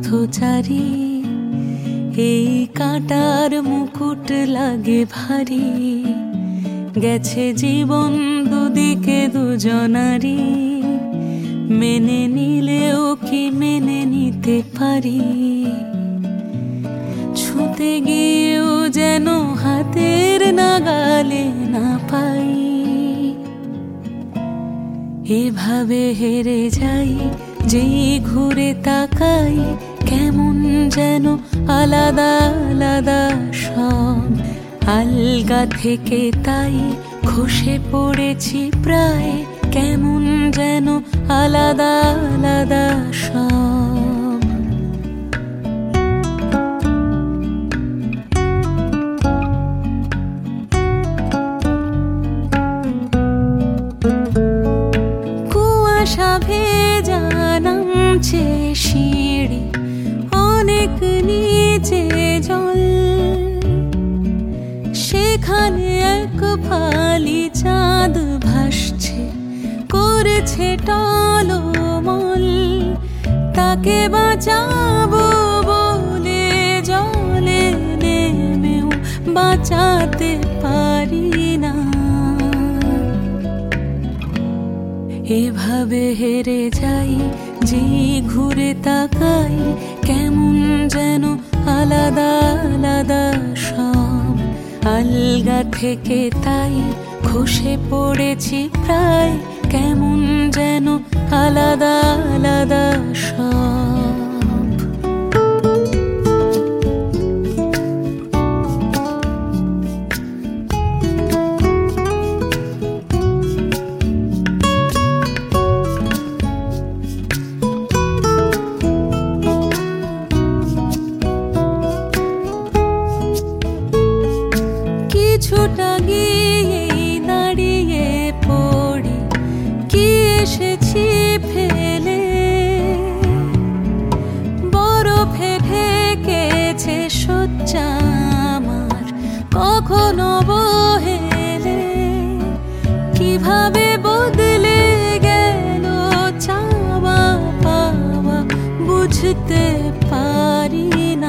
পথচারী, এই কাঁটার মুকুট লাগে ভারী। গেছে জীবন দুদিকে দুজনারই, মেনে নিলেও কি মেনে নিতে পারি? ছুঁতে গিয়েও যেন হাতের নাগালে না পাই। এভাবে হেরে যাই, যেই ঘুরে তাকাই, কেমন যেন আলাদা আলাদা সব। আলগা থেকে তাই খসে পড়েছি প্রায়, কেমন যেন আলাদা আলাদা সব। কুয়াশা ভেজা নামছে সিঁড়ি, অনেক নিচে জল। সেখানে এক ফালি চাঁদ ভাসছে, করেছে টলমল। তাকে বাঁচাবো বলে জলে নেমেও বাঁচাতে পারি না। এভাবে হেরে যাই, যেই ঘুরে তাকাই, কেমন যেন আলাদা আলাদা সব। আলগা থেকে তাই খসে পড়েছি প্রায়, কেমন যেন আলাদা আলাদা সব। কিছুটা গিয়ে দাঁড়িয়ে পড়ি, কি এসেছি ফেলে। বরফে ঢেকেছে শয্যা আমার, কখনো বহেলে। কিভাবে বদলে গেল চাওয়া পাওয়া, বুঝতে পারি না।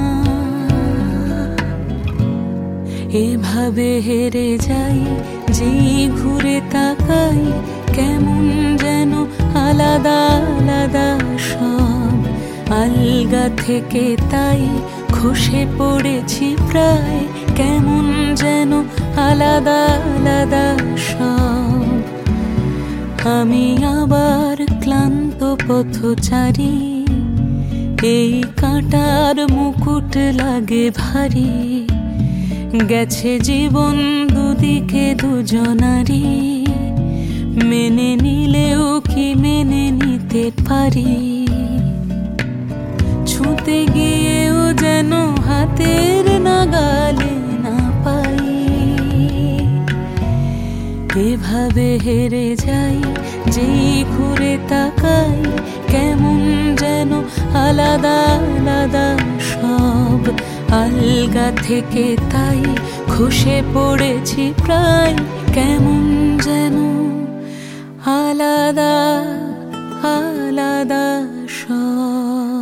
এভাবে হেরে যাই, যেই ঘুরে তাকাই, কেমন যেন আলাদা আলাদা সব। আলগা থেকে তাই খসে পড়েছি প্রায়, কেমন যেন আলাদা আলাদা সব। আমি আবার ক্লান্ত পথচারী, এই কাঁটার মুকুট লাগে ভারী। গেছে জীবন দুদিকে দুজনারই, মেনে নিলেও কি মেনে নিতে পারি? ছুঁতে গিয়েও যেন হাতের নাগালে না পাই। এভাবে হেরে যাই, যেই ঘুরে তাকাই, কেমন যেন আলাদা আলাদা সব। আলগা থেকে তাই খসে পড়েছি প্রায়, কেমন যেন আলাদা আলাদা সব।